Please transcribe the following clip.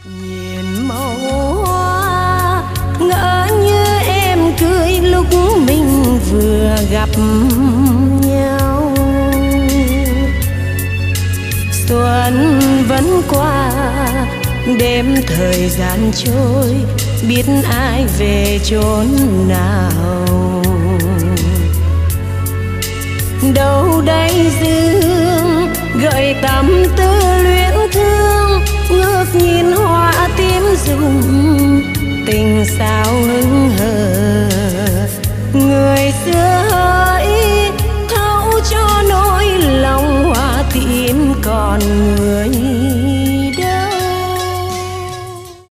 Nhìn màu hoa ngỡ như em cười lúc mình vừa gặp nhau. Xuân vẫn qua, đêm thời gian trôi, biết ai về chốn nào. Đâu đây dương gợi tâm tư luyến thương, ngước nhìn hoa tím rụng tình sao hững hờ.